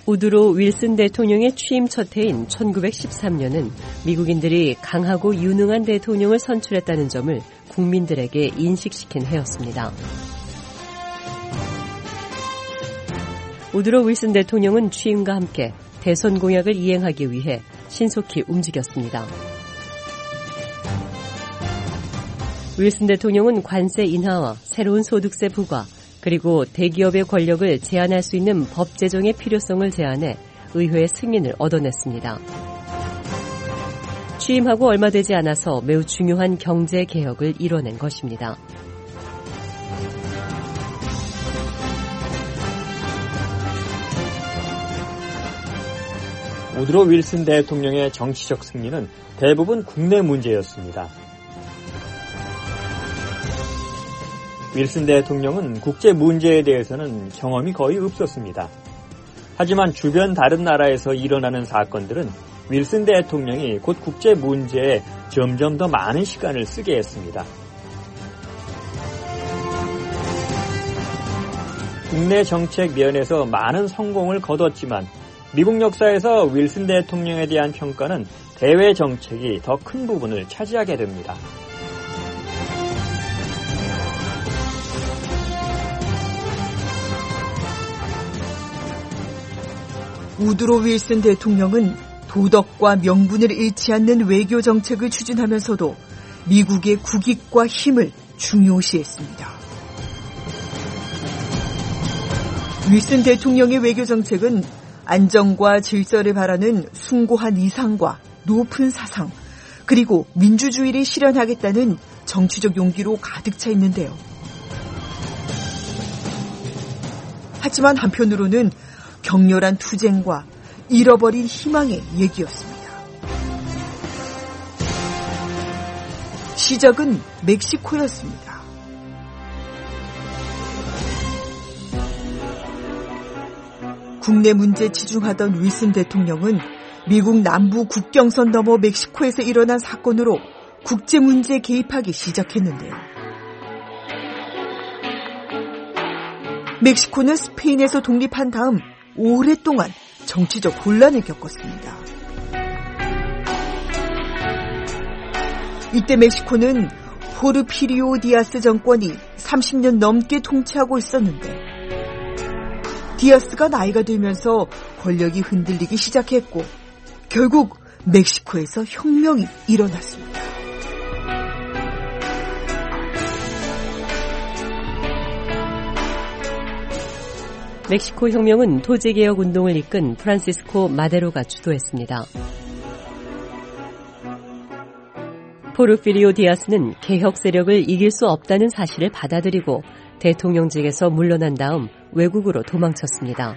우드로 윌슨 대통령의 취임 첫 해인 1913년은 미국인들이 강하고 유능한 대통령을 선출했다는 점을 국민들에게 인식시킨 해였습니다. 우드로 윌슨 대통령은 취임과 함께 대선 공약을 이행하기 위해 신속히 움직였습니다. 윌슨 대통령은 관세 인하와 새로운 소득세 부과, 그리고 대기업의 권력을 제한할 수 있는 법 제정의 필요성을 제안해 의회의 승인을 얻어냈습니다. 취임하고 얼마 되지 않아서 매우 중요한 경제 개혁을 이뤄낸 것입니다. 우드로 윌슨 대통령의 정치적 승리는 대부분 국내 문제였습니다. 윌슨 대통령은 국제 문제에 대해서는 경험이 거의 없었습니다. 하지만 주변 다른 나라에서 일어나는 사건들은 윌슨 대통령이 곧 국제 문제에 점점 더 많은 시간을 쓰게 했습니다. 국내 정책 면에서 많은 성공을 거뒀지만 미국 역사에서 윌슨 대통령에 대한 평가는 대외 정책이 더 큰 부분을 차지하게 됩니다. 우드로 윌슨 대통령은 도덕과 명분을 잃지 않는 외교 정책을 추진하면서도 미국의 국익과 힘을 중요시했습니다. 윌슨 대통령의 외교 정책은 안정과 질서를 바라는 숭고한 이상과 높은 사상, 그리고 민주주의를 실현하겠다는 정치적 용기로 가득 차 있는데요. 하지만 한편으로는 격렬한 투쟁과 잃어버린 희망의 얘기였습니다. 시작은 멕시코였습니다. 국내 문제에 치중하던 윌슨 대통령은 미국 남부 국경선 너머 멕시코에서 일어난 사건으로 국제 문제에 개입하기 시작했는데요. 멕시코는 스페인에서 독립한 다음 오랫동안 정치적 혼란을 겪었습니다. 이때 멕시코는 포르피리오 디아스 정권이 30년 넘게 통치하고 있었는데 디아스가 나이가 들면서 권력이 흔들리기 시작했고 결국 멕시코에서 혁명이 일어났습니다. 멕시코 혁명은 토지개혁 운동을 이끈 프란시스코 마데로가 주도했습니다. 포르피리오 디아스는 개혁 세력을 이길 수 없다는 사실을 받아들이고 대통령직에서 물러난 다음 외국으로 도망쳤습니다.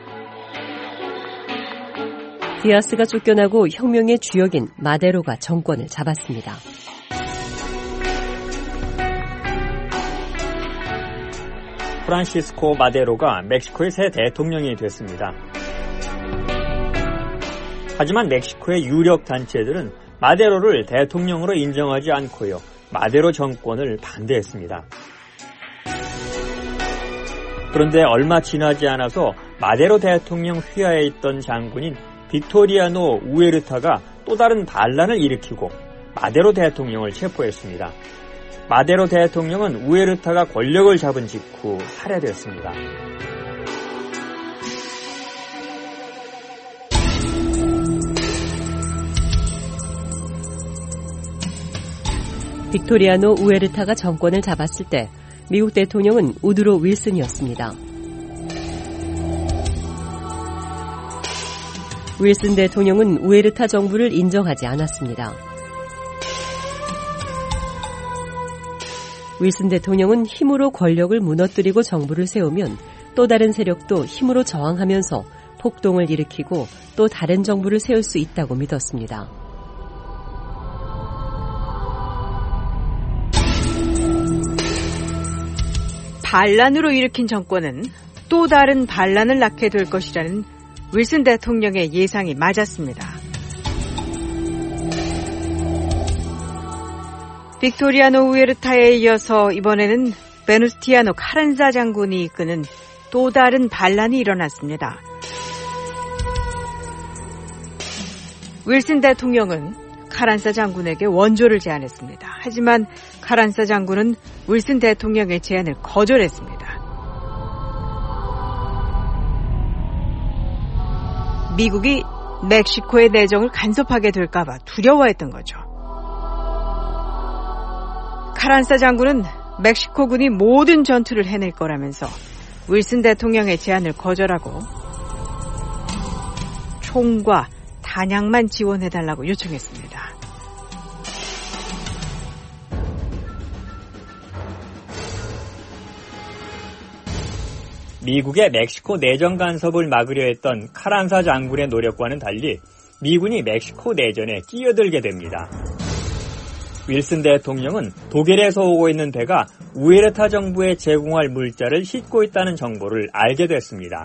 디아스가 쫓겨나고 혁명의 주역인 마데로가 정권을 잡았습니다. 프란시스코 마데로가 멕시코의 새 대통령이 됐습니다. 하지만 멕시코의 유력 단체들은 마데로를 대통령으로 인정하지 않고요. 마데로 정권을 반대했습니다. 그런데 얼마 지나지 않아서 마데로 대통령 휘하에 있던 장군인 빅토리아노 우에르타가 또 다른 반란을 일으키고 마데로 대통령을 체포했습니다. 마데로 대통령은 우에르타가 권력을 잡은 직후 살해됐습니다. 빅토리아노 우에르타가 정권을 잡았을 때 미국 대통령은 우드로 윌슨이었습니다. 윌슨 대통령은 우에르타 정부를 인정하지 않았습니다. 윌슨 대통령은 힘으로 권력을 무너뜨리고 정부를 세우면 또 다른 세력도 힘으로 저항하면서 폭동을 일으키고 또 다른 정부를 세울 수 있다고 믿었습니다. 반란으로 일으킨 정권은 또 다른 반란을 낳게 될 것이라는 윌슨 대통령의 예상이 맞았습니다. 빅토리아노 우에르타에 이어서 이번에는 베누스티아노 카란자 장군이 이끄는 또 다른 반란이 일어났습니다. 윌슨 대통령은 카란사 장군에게 원조를 제안했습니다. 하지만 카란사 장군은 윌슨 대통령의 제안을 거절했습니다. 미국이 멕시코의 내정을 간섭하게 될까봐 두려워했던 거죠. 카란사 장군은 멕시코군이 모든 전투를 해낼 거라면서 윌슨 대통령의 제안을 거절하고 총과 단약만 지원해달라고 요청했습니다. 미국의 멕시코 내정 간섭을 막으려 했던 카란사 장군의 노력과는 달리 미군이 멕시코 내전에 끼어들게 됩니다. 윌슨 대통령은 독일에서 오고 있는 배가 우에르타 정부에 제공할 물자를 싣고 있다는 정보를 알게 됐습니다.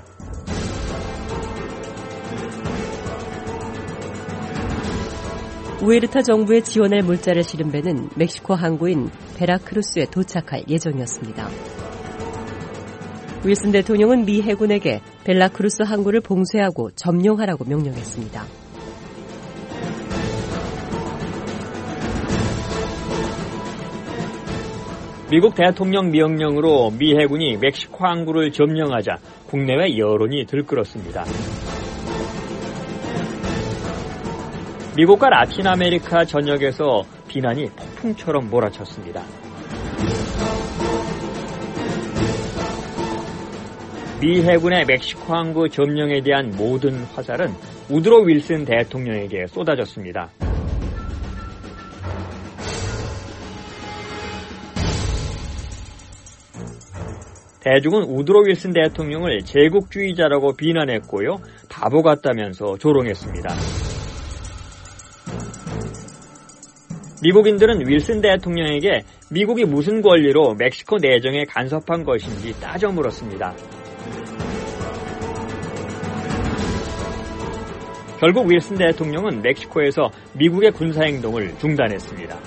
우에르타 정부에 지원할 물자를 실은 배는 멕시코 항구인 베라크루스에 도착할 예정이었습니다. 윌슨 대통령은 미 해군에게 벨라크루스 항구를 봉쇄하고 점령하라고 명령했습니다. 미국 대통령 명령으로 미 해군이 멕시코 항구를 점령하자 국내외 여론이 들끓었습니다. 미국과 라틴 아메리카 전역에서 비난이 폭풍처럼 몰아쳤습니다. 미 해군의 멕시코 항구 점령에 대한 모든 화살은 우드로 윌슨 대통령에게 쏟아졌습니다. 대중은 우드로 윌슨 대통령을 제국주의자라고 비난했고요. 바보 같다면서 조롱했습니다. 미국인들은 윌슨 대통령에게 미국이 무슨 권리로 멕시코 내정에 간섭한 것인지 따져 물었습니다. 결국 윌슨 대통령은 멕시코에서 미국의 군사행동을 중단했습니다.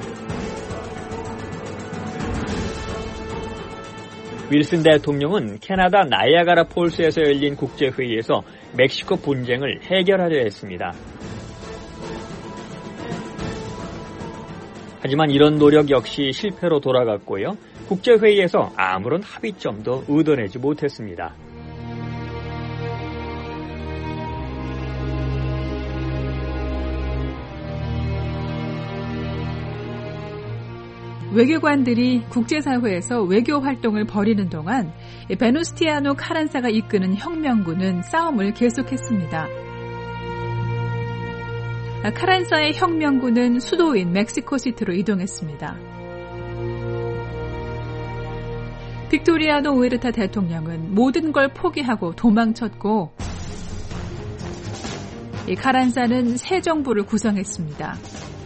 윌슨 대통령은 캐나다 나이아가라 폴스에서 열린 국제회의에서 멕시코 분쟁을 해결하려 했습니다. 하지만 이런 노력 역시 실패로 돌아갔고요. 국제회의에서 아무런 합의점도 얻어내지 못했습니다. 외교관들이 국제사회에서 외교 활동을 벌이는 동안 베누스티아노 카란사가 이끄는 혁명군은 싸움을 계속했습니다. 카란사의 혁명군은 수도인 멕시코시티로 이동했습니다. 빅토리아노 우에르타 대통령은 모든 걸 포기하고 도망쳤고 카란사는 새 정부를 구성했습니다.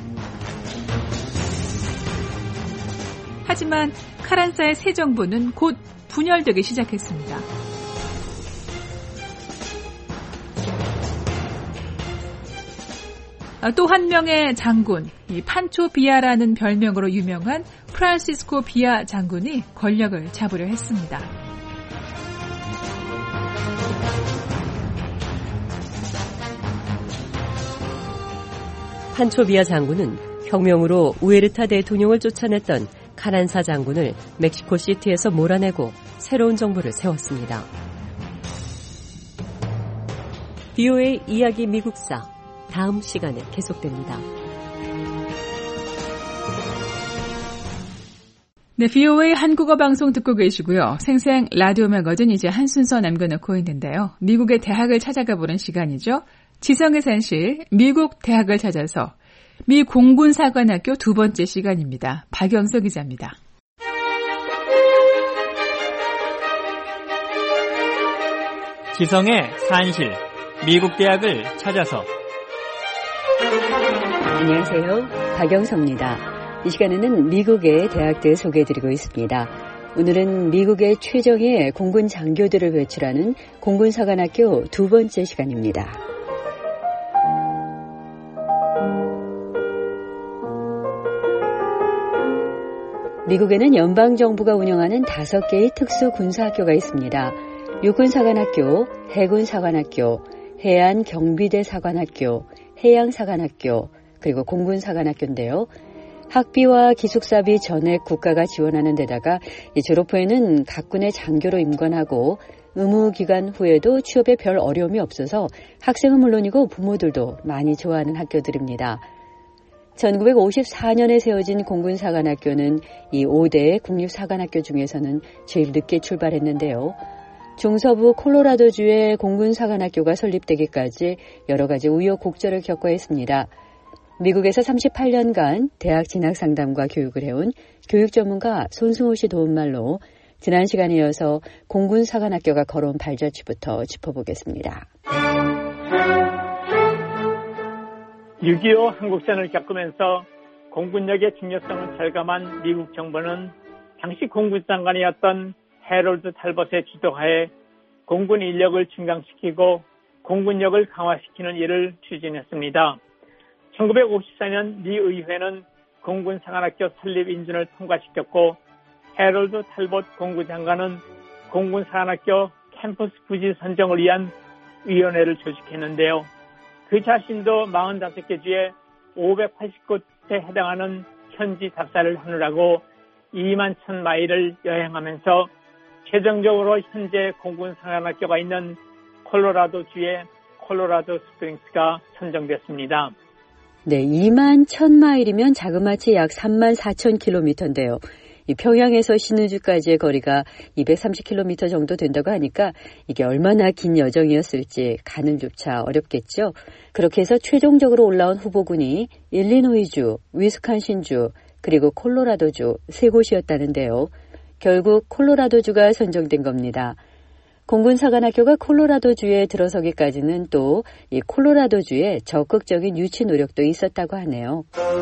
하지만 카란사의 새 정부는 곧 분열되기 시작했습니다. 또 한 명의 장군, 판초 비아라는 별명으로 유명한 프란시스코 비아 장군이 권력을 잡으려 했습니다. 판초 비아 장군은 혁명으로 우에르타 대통령을 쫓아냈던 카란사 장군을 멕시코 시티에서 몰아내고 새로운 정부를 세웠습니다. VOA 이야기 미국사 다음 시간에 계속됩니다. 네, VOA 한국어 방송 듣고 계시고요. 생생 라디오 매거진 이제 한 순서 남겨놓고 있는데요. 미국의 대학을 찾아가 보는 시간이죠. 지성의 산실 미국 대학을 찾아서 미 공군사관학교 두 번째 시간입니다. 박영석 기자입니다. 지성의 산실 미국 대학을 찾아서. 안녕하세요. 박영석입니다. 이 시간에는 미국의 대학들 소개해드리고 있습니다. 오늘은 미국의 최정예 공군 장교들을 배출하는 공군사관학교 두 번째 시간입니다. 미국에는 연방정부가 운영하는 5개의 특수군사학교가 있습니다. 육군사관학교, 해군사관학교, 해안경비대사관학교, 해양사관학교, 그리고 공군사관학교인데요. 학비와 기숙사비 전액 국가가 지원하는 데다가 졸업 후에는 각군의 장교로 임관하고 의무기간 후에도 취업에 별 어려움이 없어서 학생은 물론이고 부모들도 많이 좋아하는 학교들입니다. 1954년에 세워진 공군사관학교는 이 5대 국립사관학교 중에서는 제일 늦게 출발했는데요. 중서부 콜로라도주의 공군사관학교가 설립되기까지 여러 가지 우여곡절을 겪어야 했습니다. 미국에서 38년간 대학 진학 상담과 교육을 해온 교육 전문가 손승호 씨 도움말로 지난 시간에 이어서 공군사관학교가 걸어온 발자취부터 짚어보겠습니다. 6.25 한국전을 겪으면서 공군력의 중요성을 절감한 미국 정부는 당시 공군장관이었던 해롤드 탈벗의 지도하에 공군 인력을 증강시키고 공군력을 강화시키는 일을 추진했습니다. 1954년 미 의회는 공군사관학교 설립 인준을 통과시켰고 해롤드 탈벗 공군장관은 공군사관학교 캠퍼스 부지 선정을 위한 위원회를 조직했는데요. 그 자신도 45개 주에 580곳에 해당하는 현지 답사를 하느라고 2만 1000마일을 여행하면서 최종적으로 현재 공군사관학교가 있는 콜로라도주의 콜로라도 스프링스가 선정됐습니다. 네, 2만 1000마일이면 자그마치 약 3만 4000km인데요. 이 평양에서 신의주까지의 거리가 230km 정도 된다고 하니까 이게 얼마나 긴 여정이었을지 가늠조차 어렵겠죠. 그렇게 해서 최종적으로 올라온 후보군이 일리노이주, 위스콘신주, 그리고 콜로라도주 세 곳이었다는데요. 결국 콜로라도주가 선정된 겁니다. 공군사관학교가 콜로라도주에 들어서기까지는 또 이 콜로라도주의 적극적인 유치 노력도 있었다고 하네요.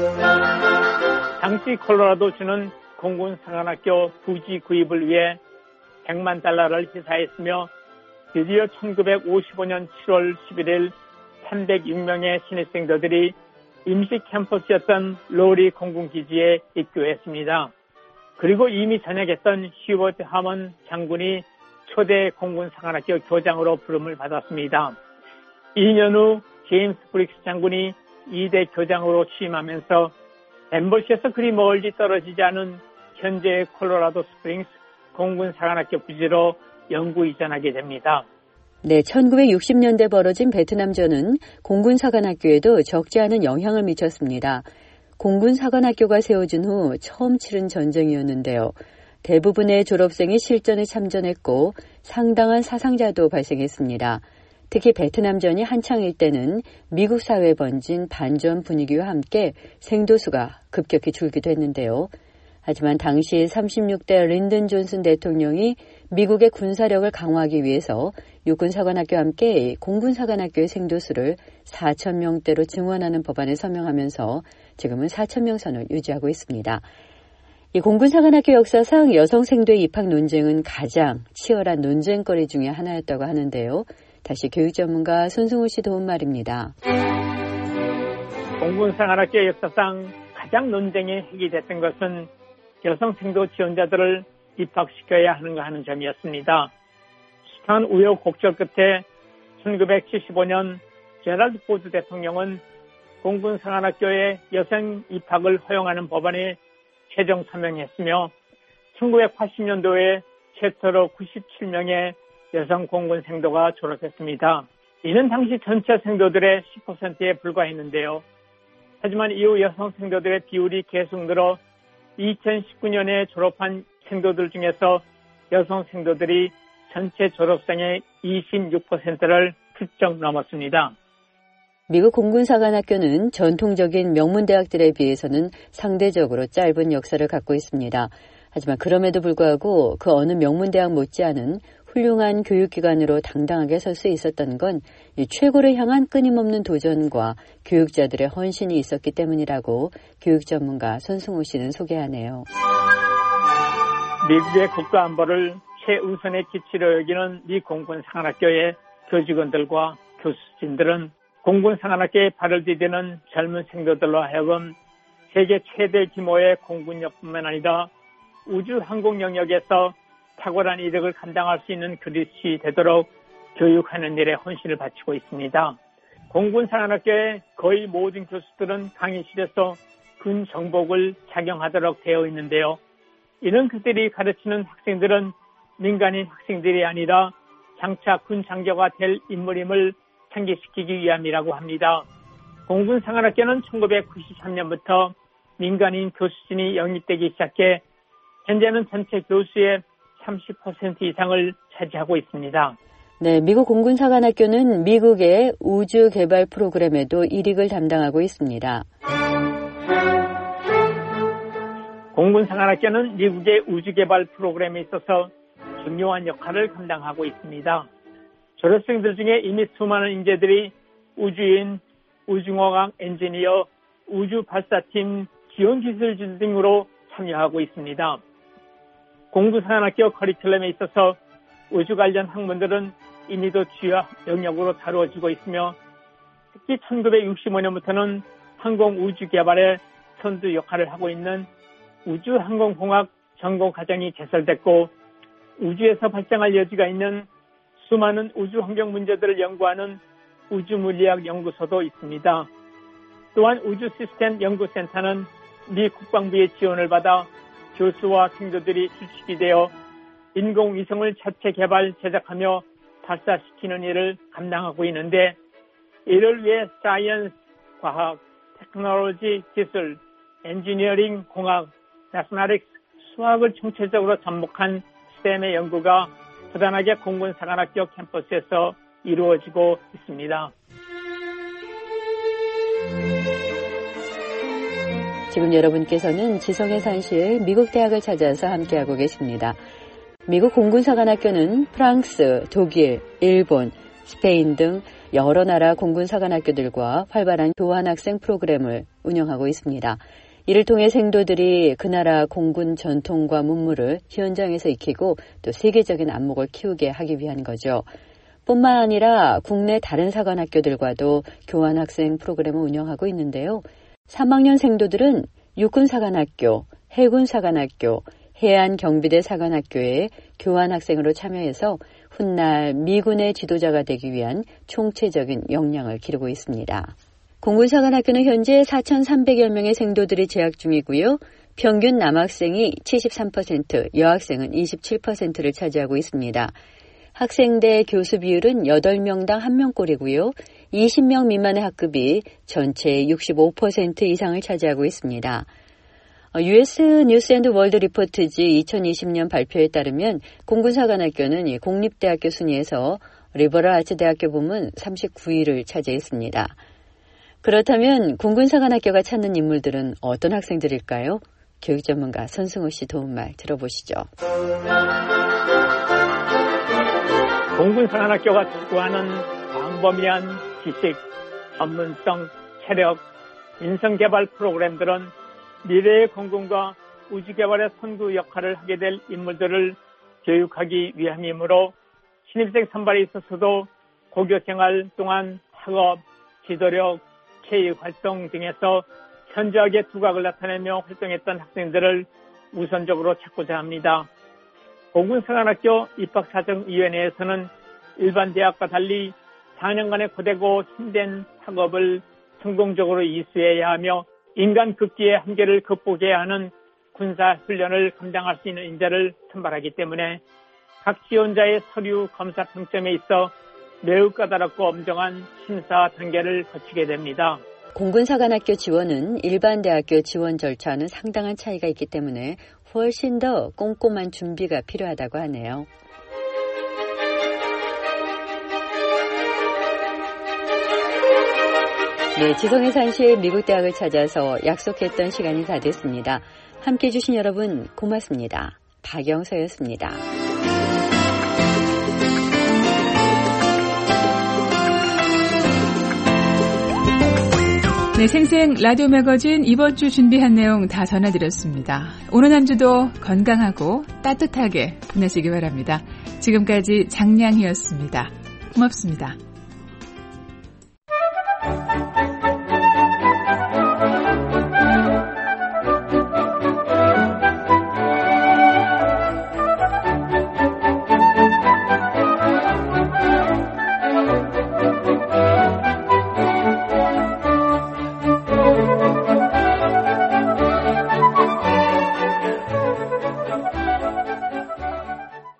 당시 콜로라도주는 공군사관학교 부지 구입을 위해 $100만 희사했으며 드디어 1955년 7월 11일 306명의 신입생들이 임시 캠퍼스였던 로리 공군기지에 입교했습니다. 그리고 이미 전역했던 휴버트 하먼 장군이 초대 공군사관학교 교장으로 부름을 받았습니다. 2년 후 제임스 브릭스 장군이 2대 교장으로 취임하면서 엠버시에서 그리 멀리 떨어지지 않은 현재의 콜로라도 스프링스 공군사관학교 부지로 영구 이전하게 됩니다. 네, 1960년대 벌어진 베트남전은 공군사관학교에도 적지 않은 영향을 미쳤습니다. 공군사관학교가 세워진 후 처음 치른 전쟁이었는데요. 대부분의 졸업생이 실전에 참전했고 상당한 사상자도 발생했습니다. 특히 베트남전이 한창일 때는 미국 사회에 번진 반전 분위기와 함께 생도수가 급격히 줄기도 했는데요. 하지만 당시 36대 린든 존슨 대통령이 미국의 군사력을 강화하기 위해서 육군사관학교와 함께 공군사관학교의 생도수를 4,000명대로 증원하는 법안을 서명하면서 지금은 4,000명 선을 유지하고 있습니다. 이 공군사관학교 역사상 여성 생도의 입학 논쟁은 가장 치열한 논쟁거리 중에 하나였다고 하는데요. 다시 교육 전문가 손승호 씨 도움 말입니다. 공군사관학교 역사상 가장 논쟁의 핵이 됐던 것은 여성 생도 지원자들을 입학시켜야 하는가 하는 점이었습니다. 숱한 우여곡절 끝에 1975년 제럴드 포드 대통령은 공군사관학교에 여성 입학을 허용하는 법안에 최종 서명했으며 1980년도에 최초로 97명의 여성 공군 생도가 졸업했습니다. 이는 당시 전체 생도들의 10%에 불과했는데요. 하지만 이후 여성 생도들의 비율이 계속 늘어 2019년에 졸업한 생도들 중에서 여성 생도들이 전체 졸업생의 26%를 훌쩍 넘었습니다. 미국 공군사관학교는 전통적인 명문대학들에 비해서는 상대적으로 짧은 역사를 갖고 있습니다. 하지만 그럼에도 불구하고 그 어느 명문대학 못지않은 훌륭한 교육기관으로 당당하게 설 수 있었던 건 이 최고를 향한 끊임없는 도전과 교육자들의 헌신이 있었기 때문이라고 교육 전문가 손승호 씨는 소개하네요. 미국의 국가안보를 최우선의 기치로 여기는 미 공군사관학교의 교직원들과 교수진들은 공군사관학교에 발을 디디는 젊은 생도들로 하여금 세계 최대 규모의 공군력뿐만 아니라 우주 항공 영역에서 탁월한 이력을 감당할 수 있는 그릇이 되도록 교육하는 일에 혼신을 바치고 있습니다. 공군사관학교의 거의 모든 교수들은 강의실에서 군 정복을 착용하도록 되어 있는데요. 이는 그들이 가르치는 학생들은 민간인 학생들이 아니라 장차 군 장교가 될 인물임을 상기시키기 위함이라고 합니다. 공군사관학교는 1993년부터 민간인 교수진이 영입되기 시작해 현재는 전체 교수의 30% 이상을 차지하고 있습니다. 네, 미국 공군사관학교는 미국의 우주 개발 프로그램에도 일익을 담당하고 있습니다. 공군사관학교는 미국의 우주 개발 프로그램에 있어서 중요한 역할을 감당하고 있습니다. 졸업생들 중에 이미 수많은 인재들이 우주인, 우주공학 엔지니어, 우주 발사팀, 지원기술진 등으로 참여하고 있습니다. 공군사관학교 커리큘럼에 있어서 우주 관련 학문들은 이미도 주요 영역으로 다루어지고 있으며 특히 1965년부터는 항공우주 개발에 선두 역할을 하고 있는 우주항공공학 전공과정이 개설됐고 우주에서 발생할 여지가 있는 수많은 우주환경 문제들을 연구하는 우주물리학 연구소도 있습니다. 또한 우주시스템 연구센터는 미 국방부의 지원을 받아 교수와 생도들이 수직이 되어 인공위성을 자체 개발, 제작하며 발사시키는 일을 감당하고 있는데 이를 위해 사이언스, 과학, 테크놀로지, 기술, 엔지니어링, 공학, 매스매틱스, 수학을 총체적으로 접목한 STEM의 연구가 부단하게 공군사관학교 캠퍼스에서 이루어지고 있습니다. 지금 여러분께서는 지성의 산실 미국 대학을 찾아서 함께하고 계십니다. 미국 공군사관학교는 프랑스, 독일, 일본, 스페인 등 여러 나라 공군사관학교들과 활발한 교환학생 프로그램을 운영하고 있습니다. 이를 통해 생도들이 그 나라 공군 전통과 문물을 현장에서 익히고 또 세계적인 안목을 키우게 하기 위한 거죠. 뿐만 아니라 국내 다른 사관학교들과도 교환학생 프로그램을 운영하고 있는데요. 3학년 생도들은 육군사관학교, 해군사관학교, 해안경비대 사관학교에 교환학생으로 참여해서 훗날 미군의 지도자가 되기 위한 총체적인 역량을 기르고 있습니다. 공군사관학교는 현재 4,300여 명의 생도들이 재학 중이고요. 평균 남학생이 73%, 여학생은 27%를 차지하고 있습니다. 학생대 교수 비율은 8명당 1명꼴이고요. 20명 미만의 학급이 전체의 65% 이상을 차지하고 있습니다. US 뉴스 앤드 월드 리포트지 2020년 발표에 따르면 공군사관학교는 공립대학교 순위에서 리버럴 아츠대학교 부문 39위를 차지했습니다. 그렇다면 공군사관학교가 찾는 인물들은 어떤 학생들일까요? 교육 전문가 손승호 씨 도움말 들어보시죠. 공군사관학교가 추구하는 광범위한 지식, 전문성, 체력, 인성개발 프로그램들은 미래의 공군과 우주개발의 선두 역할을 하게 될 인물들을 교육하기 위함이므로 신입생 선발에 있어서도 고교생활 동안 학업, 지도력, 체육활동 등에서 현저하게 두각을 나타내며 활동했던 학생들을 우선적으로 찾고자 합니다. 공군사관학교 입학사정위원회에서는 일반 대학과 달리 4년간의 고되고 힘든 학업을 성공적으로 이수해야 하며 인간 극기의 한계를 극복해야 하는 군사훈련을 감당할 수 있는 인재를 선발하기 때문에 각 지원자의 서류 검사 평점에 있어 매우 까다롭고 엄정한 심사 단계를 거치게 됩니다. 공군사관학교 지원은 일반 대학교 지원 절차와는 상당한 차이가 있기 때문에 훨씬 더 꼼꼼한 준비가 필요하다고 하네요. 네, 지성의 산실 미국 대학을 찾아서 약속했던 시간이 다 됐습니다. 함께해 주신 여러분 고맙습니다. 박영서였습니다. 네, 생생 라디오 매거진 이번 주 준비한 내용 다 전해드렸습니다. 오늘 한 주도 건강하고 따뜻하게 보내시기 바랍니다. 지금까지 장량희였습니다. 고맙습니다.